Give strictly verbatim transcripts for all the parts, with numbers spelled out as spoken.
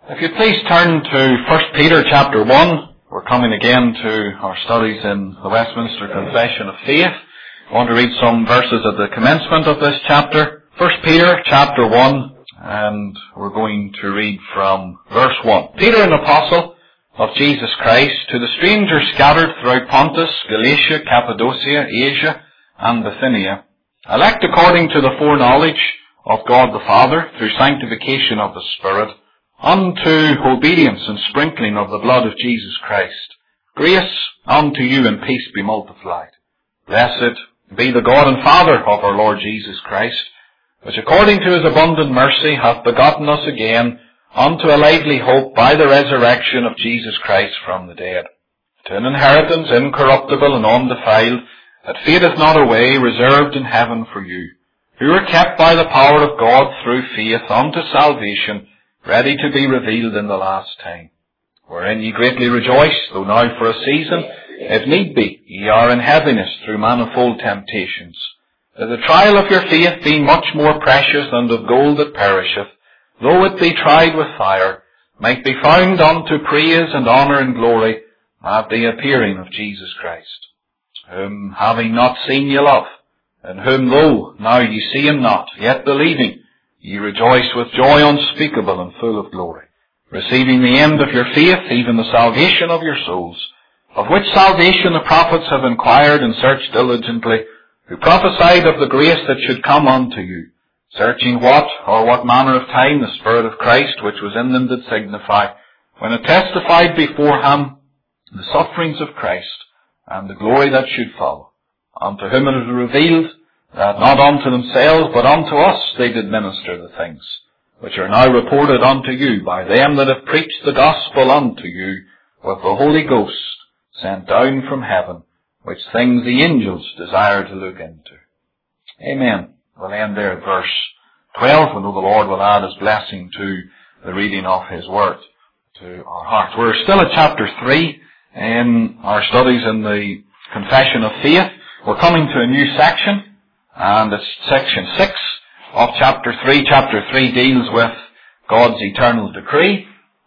If you please turn to First Peter chapter one. We're coming again to our studies in the Westminster Confession of Faith. I want to read some verses at the commencement of this chapter. First Peter chapter one, and we're going to read from verse one. Peter, an apostle of Jesus Christ, to the strangers scattered throughout Pontus, Galatia, Cappadocia, Asia, and Bithynia, elect according to the foreknowledge of God the Father, through sanctification of the Spirit, unto obedience and sprinkling of the blood of Jesus Christ. Grace unto you and peace be multiplied. Blessed be the God and Father of our Lord Jesus Christ, which according to his abundant mercy hath begotten us again unto a lively hope by the resurrection of Jesus Christ from the dead, to an inheritance incorruptible and undefiled, that fadeth not away, reserved in heaven for you, who are kept by the power of God through faith unto salvation, ready to be revealed in the last time, wherein ye greatly rejoice, though now for a season, if need be, ye are in heaviness through manifold temptations, that the trial of your faith, being much more precious than of gold that perisheth, though it be tried with fire, might be found unto praise and honour and glory at the appearing of Jesus Christ, whom having not seen ye love, and whom though now ye see him not, yet believing, ye rejoice with joy unspeakable and full of glory, receiving the end of your faith, even the salvation of your souls, of which salvation the prophets have inquired and searched diligently, who prophesied of the grace that should come unto you, searching what or what manner of time the Spirit of Christ which was in them did signify, when it testified beforehand the sufferings of Christ, and the glory that should follow. Unto whom it was revealed, that not unto themselves, but unto us they did minister the things, which are now reported unto you by them that have preached the gospel unto you with the Holy Ghost sent down from heaven, which things the angels desire to look into. Amen. We'll end there at verse twelve, and know the Lord will add his blessing to the reading of his word to our hearts. We're still at chapter three in our studies in the Confession of Faith. We're coming to a new section, and it's section six of chapter three. Chapter three deals with God's eternal decree,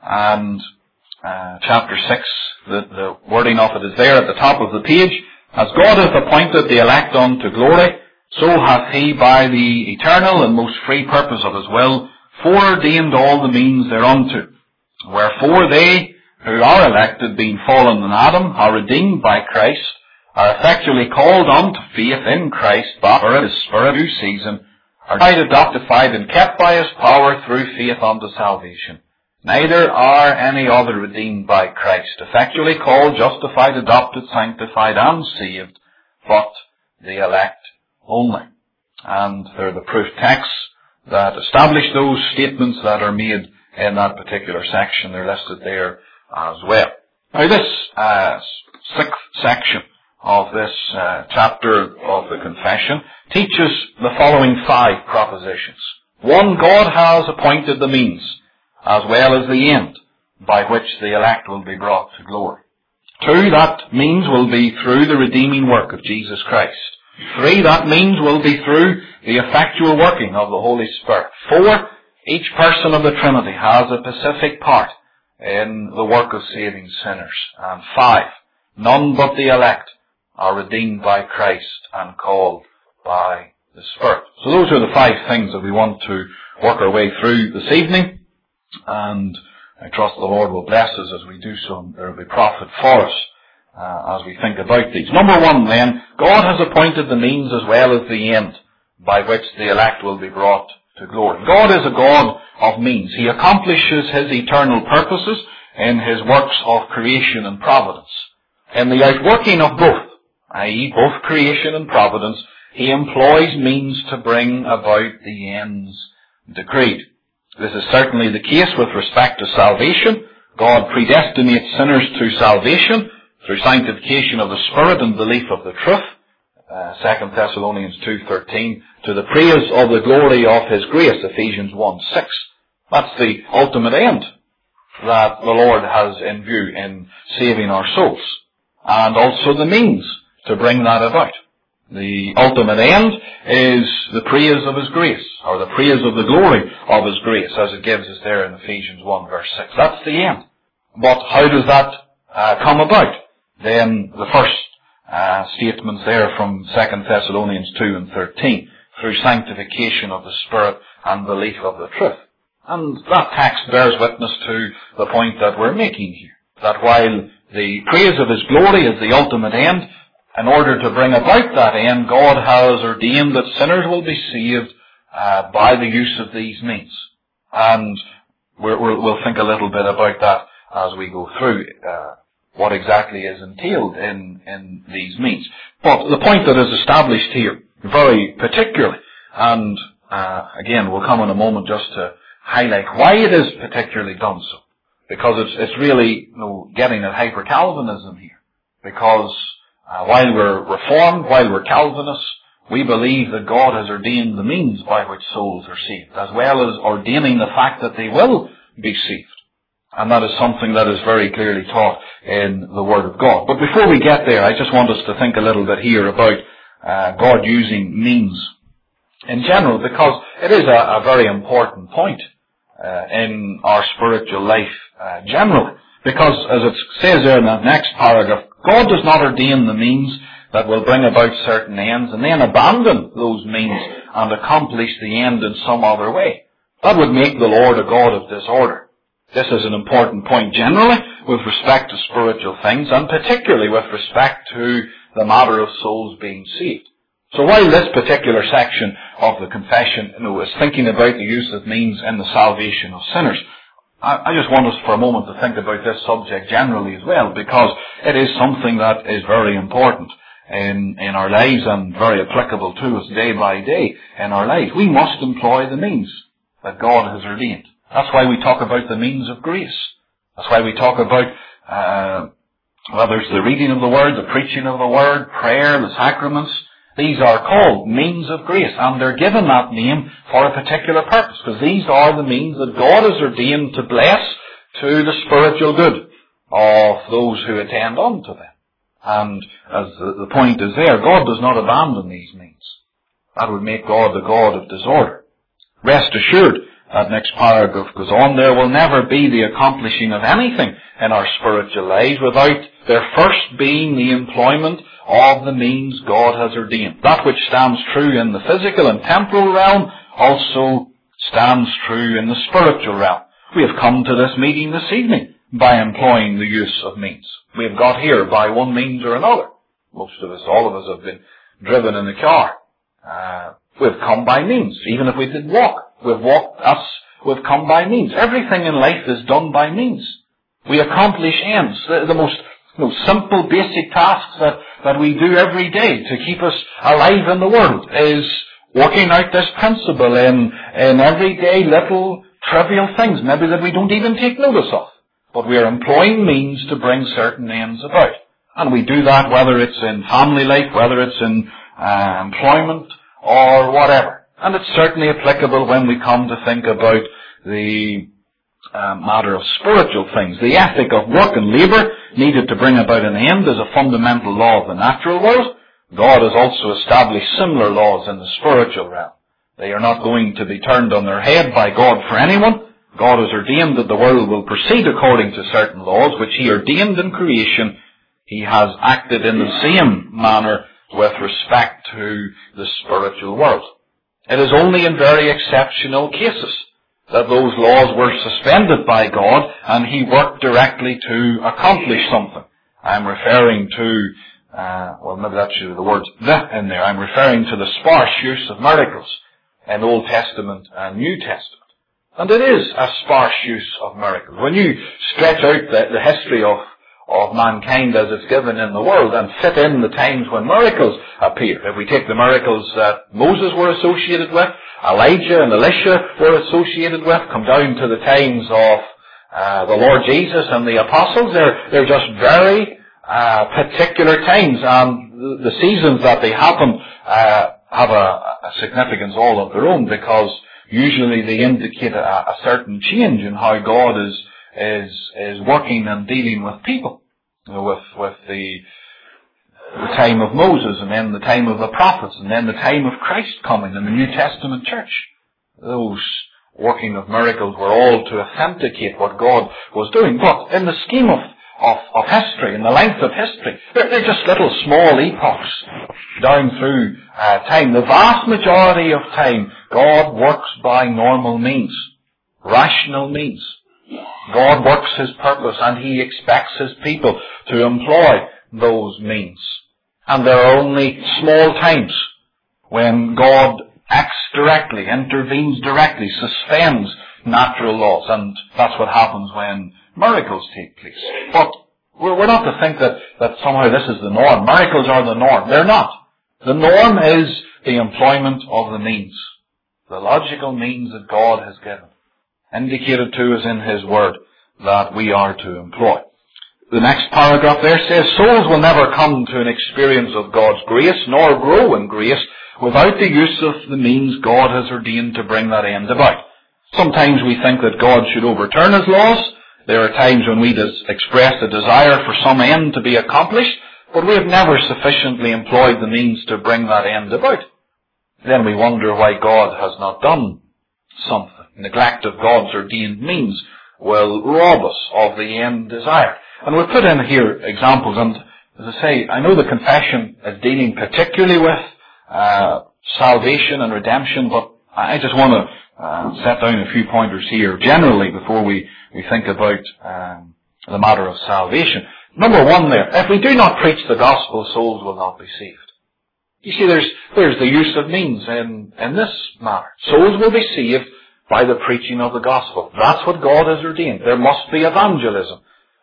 and uh, chapter six, the, the wording of it is there at the top of the page. As God hath appointed the elect unto glory, so hath he by the eternal and most free purpose of his will foreordained all the means thereunto. Wherefore they who are elected, being fallen in Adam, are redeemed by Christ, are effectually called unto faith in Christ by his Spirit due season, are adoptified and kept by his power through faith unto salvation. Neither are any other redeemed by Christ, effectually called, justified, adopted, sanctified, and saved, but the elect only. And they're the proof texts that establish those statements that are made in that particular section. They're listed there as well. Now this uh, sixth section of this uh, chapter of the Confession teaches the following five propositions. One, God has appointed the means as well as the end by which the elect will be brought to glory. Two, that means will be through the redeeming work of Jesus Christ. Three, that means will be through the effectual working of the Holy Spirit. Four, each person of the Trinity has a specific part in the work of saving sinners. And five, none but the elect are redeemed by Christ and called by the Spirit. So those are the five things that we want to work our way through this evening, and I trust the Lord will bless us as we do so. There will be profit for us uh, as we think about these. Number one then, God has appointed the means as well as the end by which the elect will be brought to glory. God is a God of means. He accomplishes his eternal purposes in his works of creation and providence. In the outworking of both, that is both creation and providence, he employs means to bring about the ends decreed. This is certainly the case with respect to salvation. God predestinates sinners to salvation through sanctification of the Spirit and belief of the truth. Uh, Second Thessalonians two thirteen, to the praise of the glory of his grace, Ephesians one six. That's the ultimate end that the Lord has in view in saving our souls, and also the means to bring that about. The ultimate end is the praise of His grace, or the praise of the glory of His grace, as it gives us there in Ephesians one verse six. That's the end. But how does that uh, come about? Then the first uh, statements there from Second Thessalonians two and thirteen, through sanctification of the Spirit and belief of the truth. And that text bears witness to the point that we're making here, that while the praise of His glory is the ultimate end, in order to bring about that end, God has ordained that sinners will be saved uh, by the use of these means. And we're, we're, we'll think a little bit about that as we go through uh, what exactly is entailed in, in these means. But the point that is established here, very particularly, and uh, again, we'll come in a moment just to highlight why it is particularly done so. Because it's, it's really, you know, getting at hyper-Calvinism here. Because Uh, while we're Reformed, while we're Calvinists, we believe that God has ordained the means by which souls are saved, as well as ordaining the fact that they will be saved. And that is something that is very clearly taught in the Word of God. But before we get there, I just want us to think a little bit here about uh, God using means in general, because it is a, a very important point uh, in our spiritual life uh, generally. Because, as it says there in that next paragraph, God does not ordain the means that will bring about certain ends and then abandon those means and accomplish the end in some other way. That would make the Lord a God of disorder. This is an important point generally with respect to spiritual things, and particularly with respect to the matter of souls being saved. So while this particular section of the confession, you know, is thinking about the use of means in the salvation of sinners, I just want us for a moment to think about this subject generally as well, because it is something that is very important in, in our lives and very applicable to us day by day in our lives. We must employ the means that God has ordained. That's why we talk about the means of grace. That's why we talk about uh, whether it's the reading of the Word, the preaching of the Word, prayer, the sacraments. These are called means of grace, and they're given that name for a particular purpose, because these are the means that God has ordained to bless to the spiritual good of those who attend unto them. And as the point is there, God does not abandon these means. That would make God the God of disorder. Rest assured, that next paragraph goes on, there will never be the accomplishing of anything in our spiritual lives without there first being the employment of the means God has ordained. That which stands true in the physical and temporal realm also stands true in the spiritual realm. We have come to this meeting this evening by employing the use of means. We have got here by one means or another. Most of us, all of us have been driven in the car. Uh, we've come by means. Even if we did walk, we've walked us, we've come by means. Everything in life is done by means. We accomplish ends. The, the most you know, simple, basic tasks that, that we do every day to keep us alive in the world is working out this principle in, in everyday little trivial things, maybe that we don't even take notice of. But we are employing means to bring certain ends about. And we do that whether it's in family life, whether it's in uh, employment, or whatever. And it's certainly applicable when we come to think about the uh, matter of spiritual things. The ethic of work and labour needed to bring about an end is a fundamental law of the natural world. God has also established similar laws in the spiritual realm. They are not going to be turned on their head by God for anyone. God has ordained that the world will proceed according to certain laws which He ordained in creation. He has acted in the same manner with respect to the spiritual world. It is only in very exceptional cases that those laws were suspended by God and He worked directly to accomplish something. I'm referring to, uh, well maybe that should be the words the in there. I'm referring to the sparse use of miracles in Old Testament and New Testament. And it is a sparse use of miracles. When you stretch out the, the history of, of mankind as it's given in the world and fit in the times when miracles appear. If we take the miracles that Moses were associated with, Elijah and Elisha were associated with, come down to the times of uh, the Lord Jesus and the apostles, they're, they're just very uh, particular times, and the, the seasons that they happen uh, have a, a significance all of their own, because usually they indicate a, a certain change in how God is is is working and dealing with people. You know, with with the the time of Moses, and then the time of the prophets, and then the time of Christ coming in the New Testament church. Those working of miracles were all to authenticate what God was doing. But in the scheme of, of, of history, in the length of history, they're, they're just little small epochs down through uh, time. The vast majority of time, God works by normal means, rational means. God works His purpose, and He expects His people to employ those means. And there are only small times when God acts directly, intervenes directly, suspends natural laws, and that's what happens when miracles take place. But we're not to think that, that somehow this is the norm. Miracles are the norm. They're not. The norm is the employment of the means, the logical means that God has given, indicated to us in His Word, that we are to employ. The next paragraph there says, souls will never come to an experience of God's grace, nor grow in grace, without the use of the means God has ordained to bring that end about. Sometimes we think that God should overturn His laws. There are times when we des- express a desire for some end to be accomplished, but we have never sufficiently employed the means to bring that end about. Then we wonder why God has not done something. Neglect of God's ordained means will rob us of the end desired. And we've put in here examples, and as I say, I know the confession is dealing particularly with uh, salvation and redemption, but I just want to uh, set down a few pointers here generally before we, we think about um, the matter of salvation. Number one there, if we do not preach the gospel, souls will not be saved. You see, there's, there's the use of means in, in this matter. Souls will be saved by the preaching of the gospel. That's what God has ordained. There must be evangelism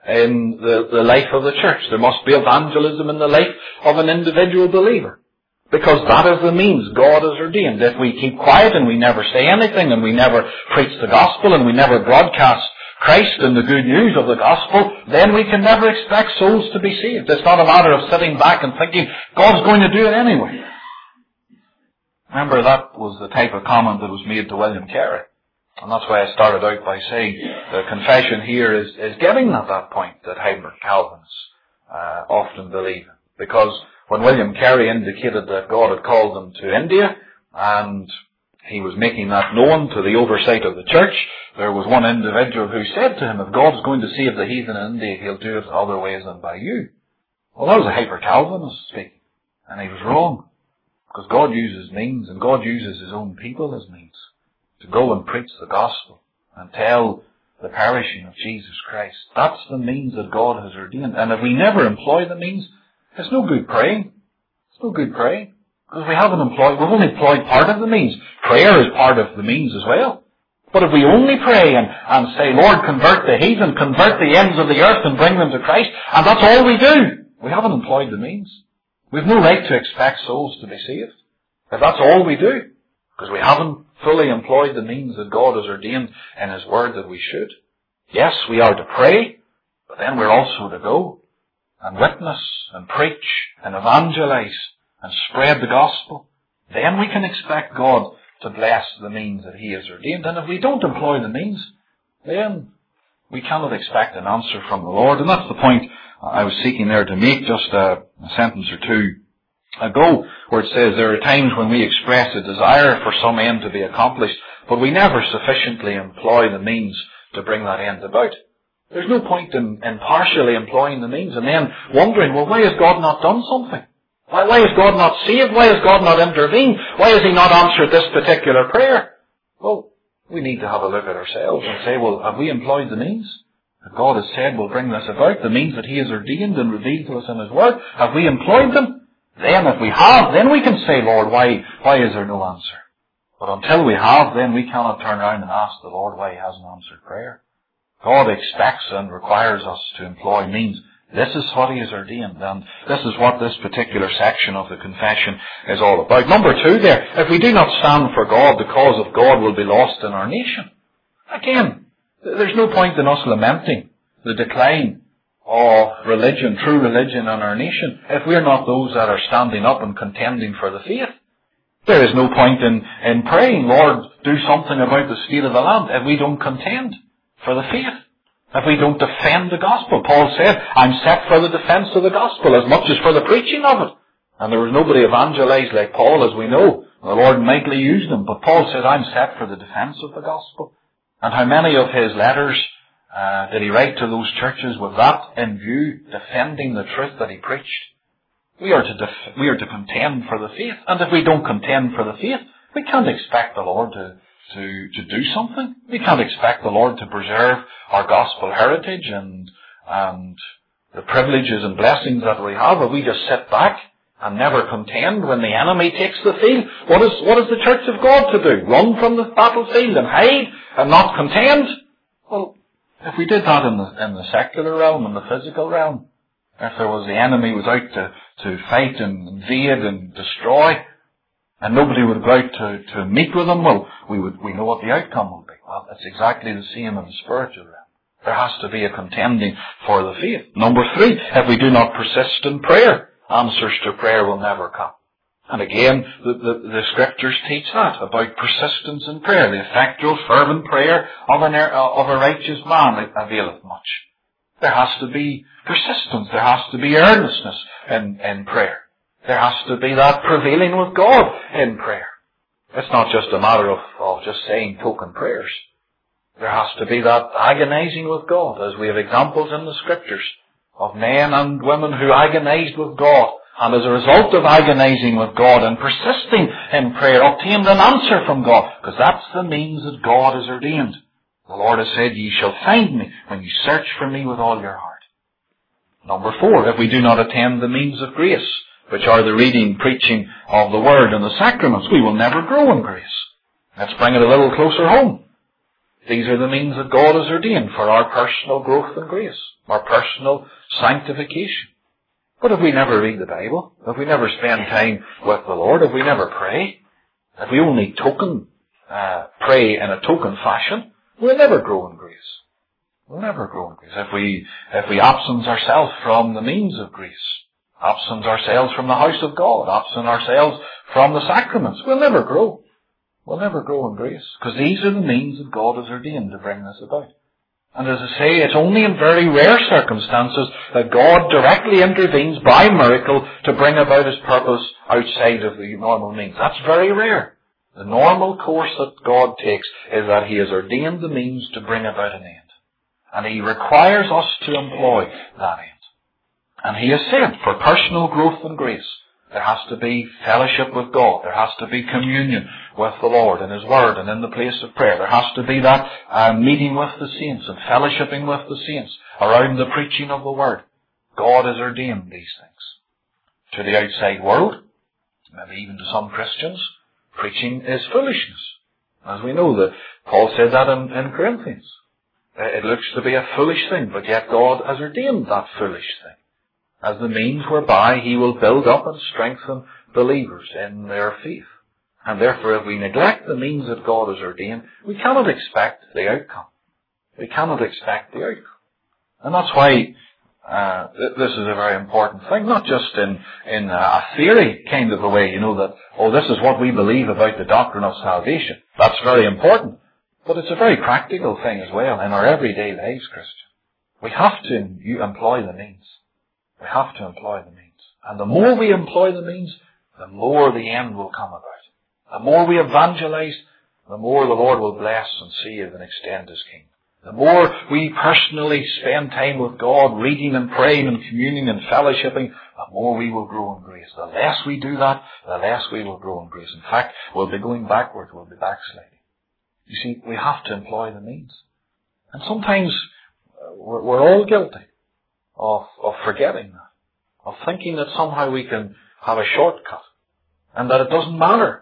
in the, the life of the church. There must be evangelism in the life of an individual believer. Because that is the means God has ordained. If we keep quiet and we never say anything and we never preach the gospel and we never broadcast Christ and the good news of the gospel, then we can never expect souls to be saved. It's not a matter of sitting back and thinking, God's going to do it anyway. Remember, that was the type of comment that was made to William Carey. And that's why I started out by saying the confession here is, is getting at that point that hybrid Calvinists uh, often believe in. Because when William Carey indicated that God had called them to India, and he was making that known to the oversight of the church, there was one individual who said to him, if God's going to save the heathen in India, He'll do it other ways than by you. Well, that was a hyper-Calvinist speaking. And he was wrong. Because God uses means, and God uses His own people as means to go and preach the gospel and tell the perishing of Jesus Christ. That's the means that God has ordained. And if we never employ the means, it's no good praying. It's no good praying. Because we haven't employed, we've only employed part of the means. Prayer is part of the means as well. But if we only pray and, and say, Lord, convert the heathen, convert the ends of the earth and bring them to Christ, and that's all we do, we haven't employed the means. We've no right to expect souls to be saved if that's all we do. Because we haven't fully employed the means that God has ordained in His Word that we should. Yes, we are to pray, but then we're also to go and witness and preach and evangelize and spread the gospel. Then we can expect God to bless the means that He has ordained. And if we don't employ the means, then we cannot expect an answer from the Lord. And that's the point I was seeking there to make just a, a sentence or two ago, where it says there are times when we express a desire for some end to be accomplished, but we never sufficiently employ the means to bring that end about. There's no point in, in partially employing the means and then wondering, well, why has God not done something? Why, why has God not saved? Why has God not intervened? Why has He not answered this particular prayer? Well, we need to have a look at ourselves and say, well, have we employed the means that God has said will bring this about, the means that He has ordained and revealed to us in His Word? Have we employed them? Then if we have, then we can say, Lord, why, why is there no answer? But until we have, then we cannot turn around and ask the Lord why He hasn't answered prayer. God expects and requires us to employ means. This is what He has ordained, and this is what this particular section of the confession is all about. Number two there, if we do not stand for God, the cause of God will be lost in our nation. Again, there's no point in us lamenting the decline of religion, true religion in our nation, if we're not those that are standing up and contending for the faith. There is no point in, in praying, Lord, do something about the state of the land, if we don't contend for the faith. if we don't defend the gospel. Paul said, I'm set for the defense of the gospel as much as for the preaching of it. And there was nobody evangelized like Paul, as we know. The Lord mightily used him. But Paul said, I'm set for the defense of the gospel. And how many of his letters uh, did he write to those churches with that in view, defending the truth that he preached? We are to def- we are to contend for the faith. And if we don't contend for the faith, we can't expect the Lord to, to, to do something. We can't expect the Lord to preserve our gospel heritage and, and the privileges and blessings that we have if we just sit back and never contend when the enemy takes the field. What is, what is the church of God to do? Run from the battlefield and hide and not contend? Well, if we did that in the, in the secular realm, in the physical realm, if there was the enemy was out to, to fight and invade and destroy, and nobody would go out to, to meet with them, well, we would, we know what the outcome will be. Well, it's exactly the same in the spiritual realm. There has to be a contending for the faith. Number three, if we do not persist in prayer, answers to prayer will never come. And again, the, the, the scriptures teach that, about persistence in prayer. The effectual, fervent prayer of, an, of a righteous man availeth much. There has to be persistence. There has to be earnestness in, in prayer. There has to be that prevailing with God in prayer. It's not just a matter of, of just saying token prayers. There has to be that agonizing with God, as we have examples in the scriptures of men and women who agonized with God, and as a result of agonizing with God and persisting in prayer, obtained an answer from God, because that's the means that God has ordained. The Lord has said, ye shall find me when you search for me with all your heart. Number four, if we do not attend the means of grace, which are the reading, preaching of the Word and the sacraments, we will never grow in grace. Let's bring it a little closer home. These are the means that God has ordained for our personal growth in grace, our personal sanctification. But if we never read the Bible, if we never spend time with the Lord, if we never pray, if we only token, uh, pray in a token fashion, we'll never grow in grace. We'll never grow in grace. If we, if we absence ourselves from the means of grace, absence ourselves from the house of God, absence ourselves from the sacraments, we'll never grow. We'll never grow in grace, because these are the means that God has ordained to bring this about. And as I say, it's only in very rare circumstances that God directly intervenes by miracle to bring about His purpose outside of the normal means. That's very rare. The normal course that God takes is that He has ordained the means to bring about an end. And He requires us to employ that end. And He has said, for personal growth and grace, there has to be fellowship with God. There has to be communion with the Lord in His Word and in the place of prayer. There has to be that uh, meeting with the saints and fellowshipping with the saints around the preaching of the Word. God has ordained these things. To the outside world, maybe even to some Christians, preaching is foolishness. As we know, that Paul said that in, in Corinthians. It looks to be a foolish thing, but yet God has ordained that foolish thing as the means whereby He will build up and strengthen believers in their faith. And therefore, if we neglect the means that God has ordained, we cannot expect the outcome. We cannot expect the outcome. And that's why uh, th- this is a very important thing, not just in, in a theory kind of a way, you know, that, oh, this is what we believe about the doctrine of salvation. That's very important. But it's a very practical thing as well in our everyday lives, Christian. We have to employ the means. We have to employ the means. And the more we employ the means, the more the end will come about. The more we evangelize, the more the Lord will bless and save and extend His kingdom. The more we personally spend time with God, reading and praying and communing and fellowshipping, the more we will grow in grace. The less we do that, the less we will grow in grace. In fact, we'll be going backwards, we'll be backsliding. You see, we have to employ the means. And sometimes we're, we're all guilty of, of forgetting that, of thinking that somehow we can have a shortcut, and that it doesn't matter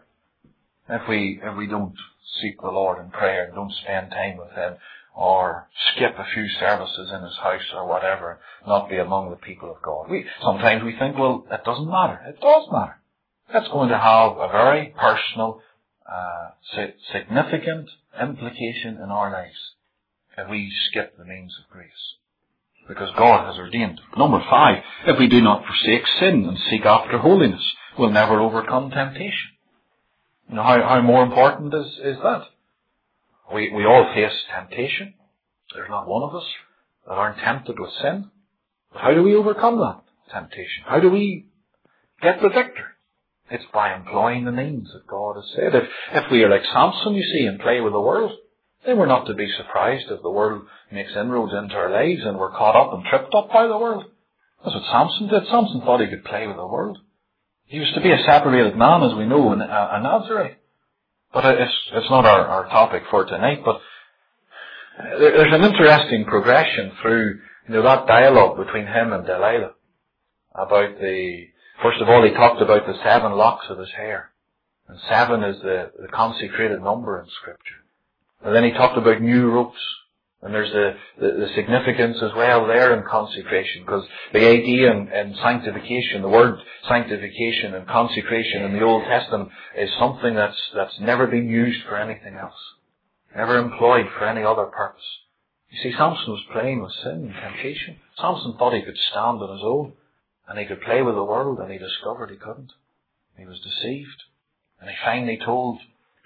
if we, if we don't seek the Lord in prayer and don't spend time with Him, or skip a few services in His house or whatever, not be among the people of God. We, sometimes we think, well, it doesn't matter. It does matter. That's going to have a very personal, uh, significant implication in our lives if we skip the means of grace. Because God has ordained. Number five, if we do not forsake sin and seek after holiness, we'll never overcome temptation. You know, how, how more important is, is that? We, we all face temptation. There's not one of us that aren't tempted with sin. But how do we overcome that temptation? How do we get the victory? It's by employing the means that God has said. If, if we are like Samson, you see, and play with the world, then we're not to be surprised if the world makes inroads into our lives and we're caught up and tripped up by the world. That's what Samson did. Samson thought he could play with the world. He was to be a separated man, as we know, in a, a Nazarite. But it's, it's not our, our topic for tonight. But there's an interesting progression through, you know, that dialogue between him and Delilah about the, first of all, he talked about the seven locks of his hair. And seven is the, the consecrated number in Scripture. And then he talked about new ropes. And there's the, the, the significance as well there in consecration, because the idea in, in sanctification, the word sanctification and consecration in the Old Testament is something that's, that's never been used for anything else. Never employed for any other purpose. You see, Samson was playing with sin and temptation. Samson thought he could stand on his own, and he could play with the world, and he discovered he couldn't. He was deceived. And he finally told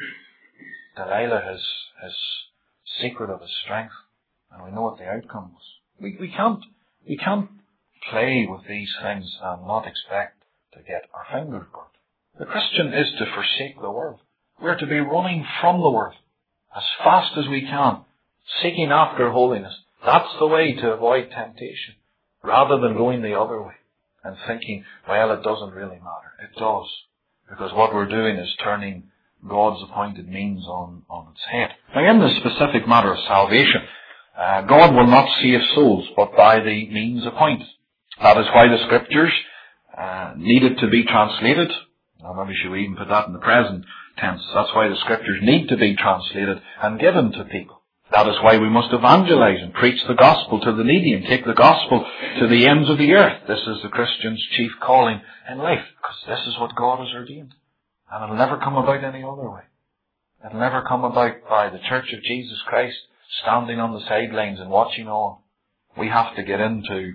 Delilah his, his secret of his strength. And we know what the outcome was. We, we can't, we can't play with these things and not expect to get our fingers burnt. The Christian is to forsake the world. We're to be running from the world as fast as we can, seeking after holiness. That's the way to avoid temptation, rather than going the other way and thinking, well, it doesn't really matter. It does, because what we're doing is turning God's appointed means on, on its head. Now, in the specific matter of salvation, uh, God will not save souls but by the means appointed. That is why the Scriptures uh, needed to be translated. Now, maybe should we even put that in the present tense. That's why the Scriptures need to be translated and given to people. That is why we must evangelize and preach the gospel to the needy and take the gospel to the ends of the earth. This is the Christian's chief calling in life, because this is what God has ordained. And it'll never come about any other way. It'll never come about by the Church of Jesus Christ standing on the sidelines and watching on. We have to get into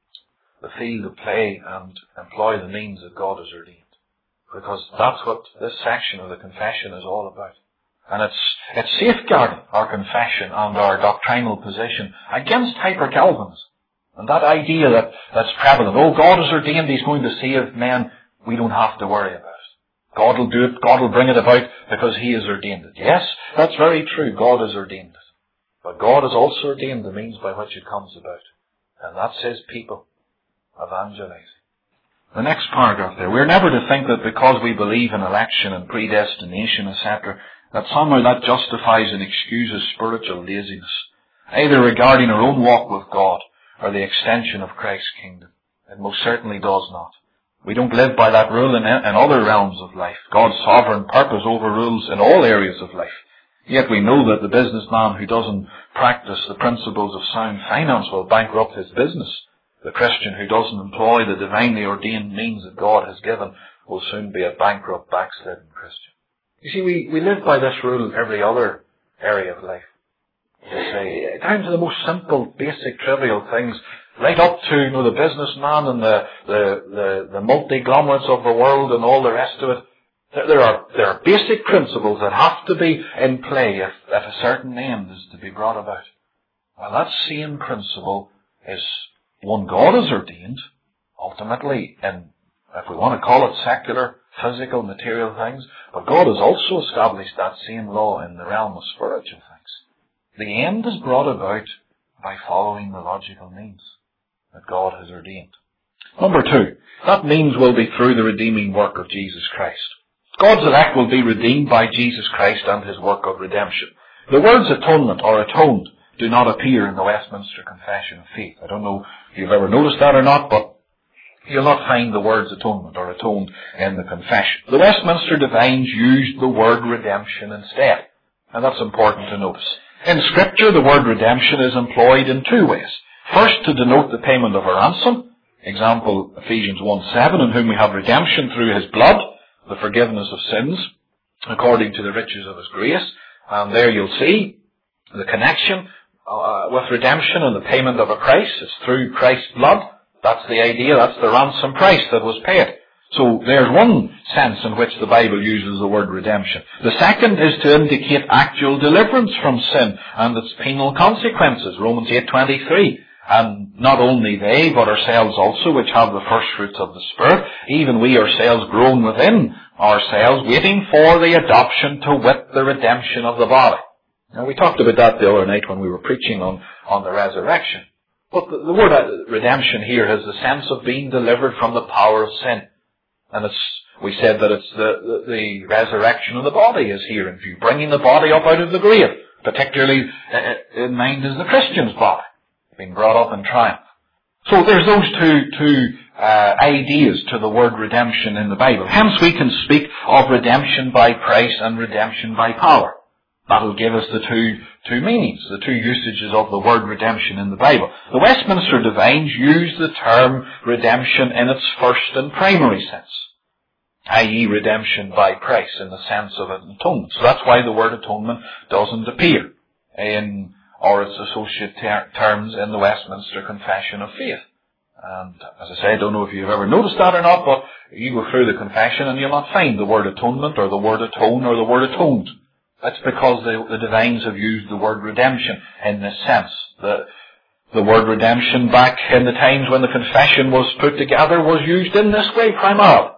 the field of play and employ the means that God has ordained. Because that's what this section of the confession is all about. And it's, it's safeguarding our confession and our doctrinal position against hyper-Calvinism. And that idea that, that's prevalent, oh, God has ordained He's going to save men, we don't have to worry about it. God will do it, God will bring it about because He has ordained it. Yes, that's very true, God has ordained it. But God has also ordained the means by which it comes about. And that says people evangelizing. The next paragraph there, we're never to think that because we believe in election and predestination, et cetera, that somehow that justifies and excuses spiritual laziness, either regarding our own walk with God or the extension of Christ's kingdom. It most certainly does not. We don't live by that rule in, in other realms of life. God's sovereign purpose overrules in all areas of life. Yet we know that the businessman who doesn't practice the principles of sound finance will bankrupt his business. The Christian who doesn't employ the divinely ordained means that God has given will soon be a bankrupt, backslidden Christian. You see, we, we live by this rule in every other area of life. We say, down to the most simple, basic, trivial things, right up to, you know, the businessman and the, the, the, the multi-glomerates of the world and all the rest of it. There are, there are basic principles that have to be in play if, if a certain end is to be brought about. Well, that same principle is one God has ordained, ultimately, in, if we want to call it secular, physical, material things, but God has also established that same law in the realm of spiritual things. The end is brought about by following the logical means that God has ordained. Number two, that means will be through the redeeming work of Jesus Christ. God's elect will be redeemed by Jesus Christ and His work of redemption. The words atonement or atoned do not appear in the Westminster Confession of Faith. I don't know if you've ever noticed that or not, but you'll not find the words atonement or atoned in the confession. The Westminster divines used the word redemption instead, and that's important to notice. In Scripture, the word redemption is employed in two ways. First, to denote the payment of a ransom. Example, Ephesians one seven, in whom we have redemption through His blood, the forgiveness of sins, according to the riches of His grace. And there you'll see the connection uh, with redemption and the payment of a price. It's through Christ's blood. That's the idea. That's the ransom price that was paid. So there's one sense in which the Bible uses the word redemption. The second is to indicate actual deliverance from sin and its penal consequences. Romans eight twenty-three. And not only they, but ourselves also, which have the first fruits of the Spirit, even we ourselves groan within ourselves, waiting for the adoption to wit the redemption of the body. Now, we talked about that the other night when we were preaching on, on the resurrection. But the, the word redemption here has the sense of being delivered from the power of sin. And it's, we said that it's the, the, the resurrection of the body is here in view, bringing the body up out of the grave. Particularly in mind is the Christian's body, being brought up in triumph. So there's those two, two uh, ideas to the word redemption in the Bible. Hence we can speak of redemption by price and redemption by power. That will give us the two, two meanings, the two usages of the word redemption in the Bible. The Westminster Divines use the term redemption in its first and primary sense, that is redemption by price in the sense of an atonement. So that's why the word atonement doesn't appear in, or its associate ter- terms in the Westminster Confession of Faith. And as I say, I don't know if you've ever noticed that or not, but you go through the confession and you'll not find the word atonement or the word atone or the word atoned. That's because the, the divines have used the word redemption in this sense. The, the word redemption back in the times when the confession was put together was used in this way primarily,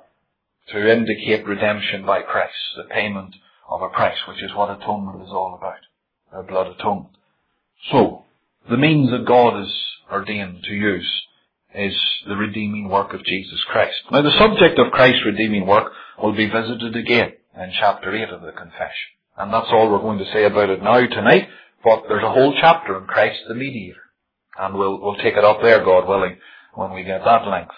to indicate redemption by price, the payment of a price, which is what atonement is all about, a blood atonement. So, the means that God has ordained to use is the redeeming work of Jesus Christ. Now, the subject of Christ's redeeming work will be visited again in chapter eight of the confession. And that's all we're going to say about it now tonight, but there's a whole chapter on Christ the mediator. And we'll, we'll take it up there, God willing, when we get that length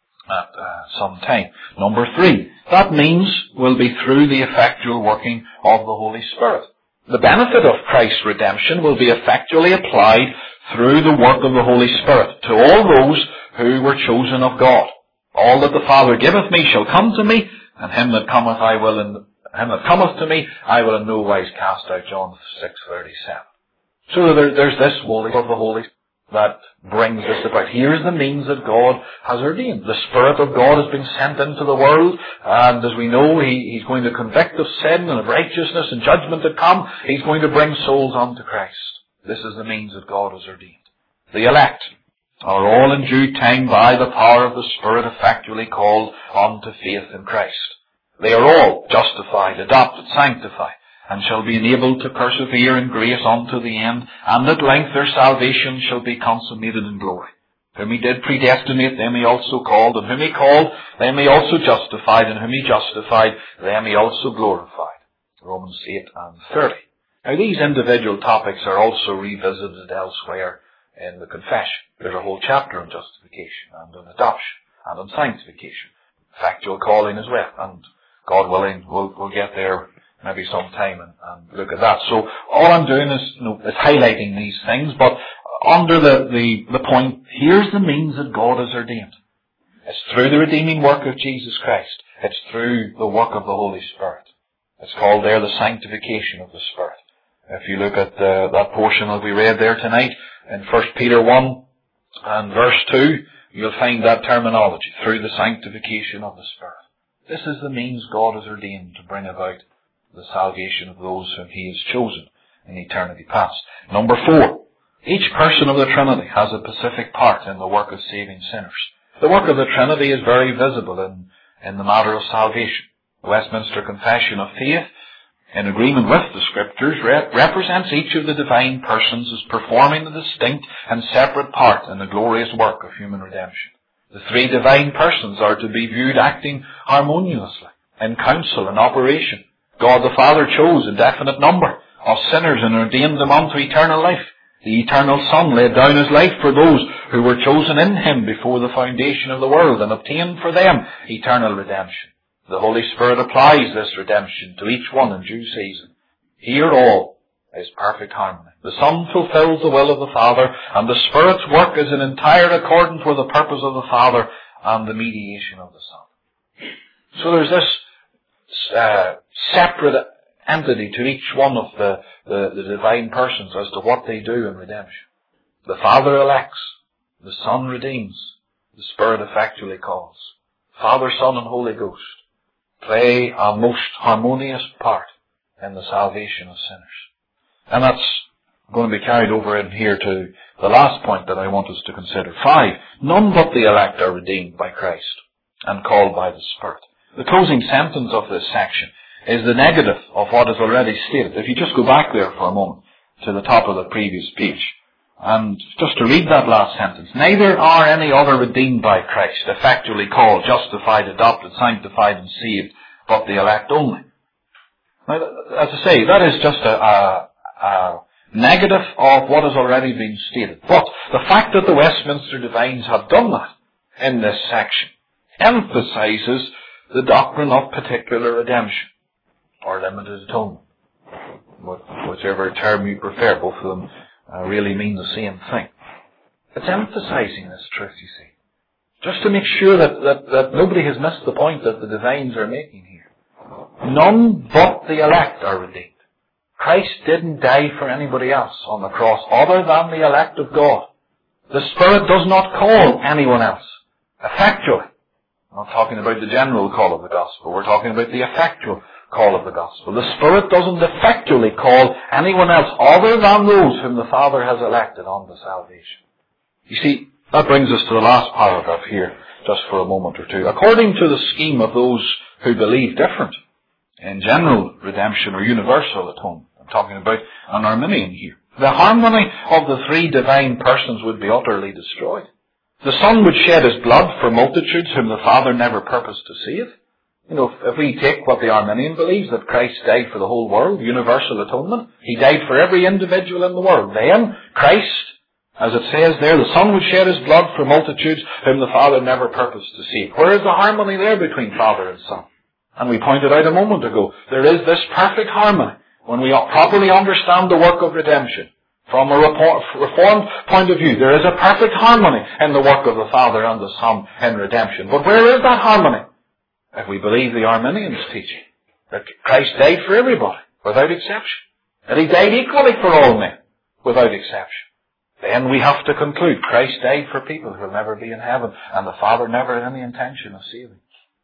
at uh, some time. Number three, that means will be through the effectual working of the Holy Spirit. The benefit of Christ's redemption will be effectually applied through the work of the Holy Spirit to all those who were chosen of God. All that the Father giveth me shall come to me, and him that cometh I will in him that cometh to me I will in no wise cast out. John six thirty-seven. So there, there's this work of the Holy Spirit that brings this about. Here's the means that God has ordained. The Spirit of God has been sent into the world, and as we know, he, He's going to convict of sin and of righteousness and judgment to come. He's going to bring souls unto Christ. This is the means that God has ordained. The elect are all in due time by the power of the Spirit effectually called unto faith in Christ. They are all justified, adopted, sanctified, and shall be enabled to persevere in grace unto the end, and at length their salvation shall be consummated in glory. Whom he did predestinate, them he also called, and whom he called, them he also justified, and whom he justified, them he also glorified. Romans eight and thirty. Now these individual topics are also revisited elsewhere in the confession. There's a whole chapter on justification, and on adoption, and on sanctification. Factual calling as well, and God willing, we'll, we'll get there maybe sometime and, and look at that. So all I'm doing is, you know, is highlighting these things, but under the, the, the point, here's the means that God has ordained. It's through the redeeming work of Jesus Christ. It's through the work of the Holy Spirit. It's called there the sanctification of the Spirit. If you look at the, that portion that we read there tonight in First Peter one and verse two, you'll find that terminology, through the sanctification of the Spirit. This is the means God has ordained to bring about the salvation of those whom he has chosen in eternity past. Number four, each person of the Trinity has a specific part in the work of saving sinners. The work of the Trinity is very visible in, in the matter of salvation. The Westminster Confession of Faith, in agreement with the Scriptures, rep- represents each of the divine persons as performing a distinct and separate part in the glorious work of human redemption. The three divine persons are to be viewed acting harmoniously in counsel and operation. God the Father chose a definite number of sinners and ordained them unto eternal life. The eternal Son laid down his life for those who were chosen in him before the foundation of the world and obtained for them eternal redemption. The Holy Spirit applies this redemption to each one in due season. Here all is perfect harmony. The Son fulfills the will of the Father, and the Spirit's work is in entire accordance with the purpose of the Father and the mediation of the Son. So there's this uh, separate entity to each one of the, the, the divine persons as to what they do in redemption. The Father elects, the Son redeems, the Spirit effectually calls. Father, Son, and Holy Ghost play a most harmonious part in the salvation of sinners. And that's I'm going to be carried over in here to the last point that I want us to consider. Five, none but the elect are redeemed by Christ and called by the Spirit. The closing sentence of this section is the negative of what is already stated. If you just go back there for a moment to the top of the previous page, and just to read that last sentence, neither are any other redeemed by Christ, effectually called, justified, adopted, sanctified, and saved, but the elect only. Now, as I say, that is just a, a, a negative of what has already been stated. But the fact that the Westminster Divines have done that in this section emphasizes the doctrine of particular redemption, or limited atonement, whichever term you prefer. Both of them uh, really mean the same thing. It's emphasizing this truth, you see, just to make sure that, that, that nobody has missed the point that the Divines are making here. None but the elect are redeemed. Christ didn't die for anybody else on the cross other than the elect of God. The Spirit does not call anyone else effectually. I'm not talking about the general call of the gospel. We're talking about the effectual call of the gospel. The Spirit doesn't effectually call anyone else other than those whom the Father has elected unto salvation. You see, that brings us to the last paragraph here, just for a moment or two. According to the scheme of those who believe different in general redemption or universal atonement, I'm talking about an Arminian here, the harmony of the three divine persons would be utterly destroyed. The Son would shed his blood for multitudes whom the Father never purposed to save. You know, if we take what the Arminian believes, that Christ died for the whole world, universal atonement, He died for every individual in the world. Then, Christ, as it says there, the Son would shed His blood for multitudes whom the Father never purposed to save. Where is the harmony there between Father and Son? And we pointed out a moment ago, there is this perfect harmony when we properly understand the work of redemption. From a Reformed point of view, there is a perfect harmony in the work of the Father and the Son in redemption. But where is that harmony? If we believe the Arminians' teaching, that Christ died for everybody, without exception, that He died equally for all men, without exception, then we have to conclude Christ died for people who will never be in heaven, and the Father never had any intention of saving.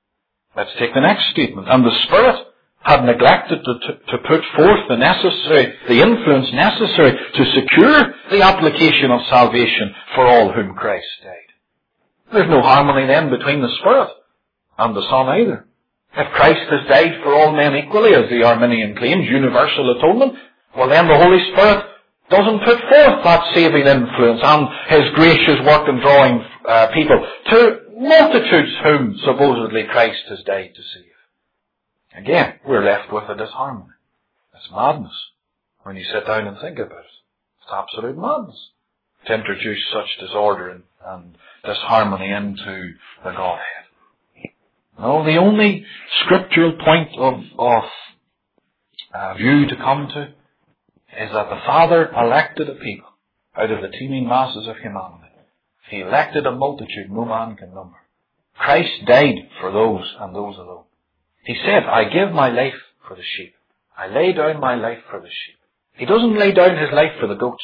Let's take the next statement. And the Spirit had neglected to, to, to put forth the necessary, the influence necessary to secure the application of salvation for all whom Christ died. There's no harmony then between the Spirit and the Son either. If Christ has died for all men equally, as the Arminian claims, universal atonement, well then the Holy Spirit doesn't put forth that saving influence and His gracious work in drawing uh, people to multitudes whom supposedly Christ has died to save. Again, we're left with a disharmony. It's madness when you sit down and think about it. It's absolute madness to introduce such disorder and, and disharmony into the Godhead. No, the only scriptural point of, of uh, view to come to is that the Father elected a people out of the teeming masses of humanity. He elected a multitude no man can number. Christ died for those and those alone. He said, I give my life for the sheep. I lay down my life for the sheep. He doesn't lay down His life for the goats.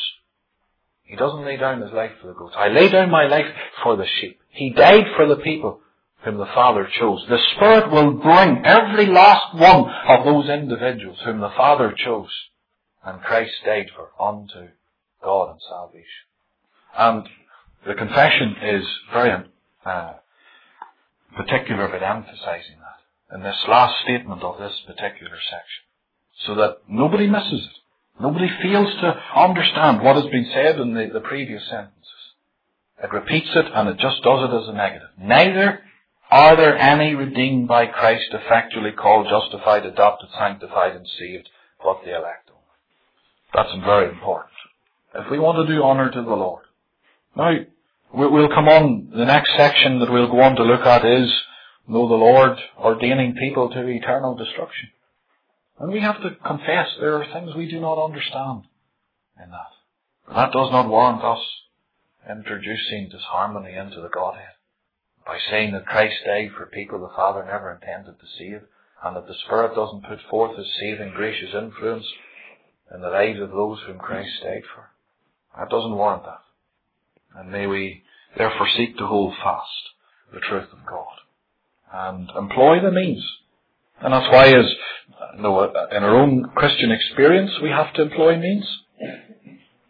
He doesn't lay down His life for the goats. I lay down my life for the sheep. He died for the people whom the Father chose. The Spirit will bring every last one of those individuals whom the Father chose and Christ died for unto God and salvation. And the confession is very uh, particular about emphasizing that in this last statement of this particular section, so that nobody misses it. Nobody fails to understand what has been said in the, the previous sentences. It repeats it and it just does it as a negative. Neither are there any redeemed by Christ, effectually called, justified, adopted, sanctified, and saved, but the elect only. That's very important if we want to do honour to the Lord. Now, we'll come on, the next section that we'll go on to look at is, know the Lord ordaining people to eternal destruction. And we have to confess there are things we do not understand in that. That does not warrant us introducing disharmony into the Godhead by saying that Christ died for people the Father never intended to save, and that the Spirit doesn't put forth His saving gracious influence in the lives of those whom Christ died for. That doesn't warrant that. And may we therefore seek to hold fast the truth of God and employ the means. And that's why, as you know, in our own Christian experience, we have to employ means.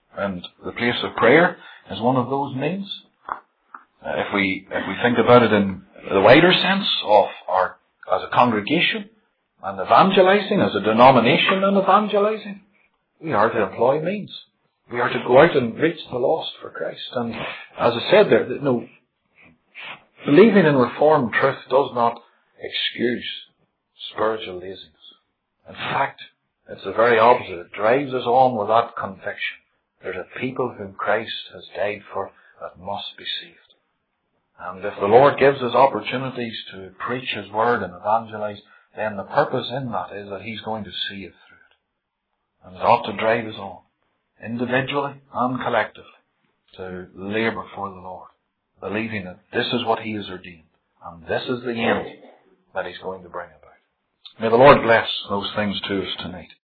And the place of prayer is one of those means. Uh, if we if we think about it in the wider sense of our as a congregation and evangelizing, as a denomination and evangelizing, we are to employ means. We are to go out and reach the lost for Christ. And as I said there, that, no, believing in Reformed truth does not excuse spiritual laziness. In fact, it's the very opposite. It drives us on with that conviction. There's a people whom Christ has died for that must be saved. And if the Lord gives us opportunities to preach His Word and evangelize, then the purpose in that is that He's going to see it through it. And it ought to drive us on, individually and collectively, to labour for the Lord, believing that this is what He has ordained, and this is the end that He's going to bring about. May the Lord bless those things to us tonight.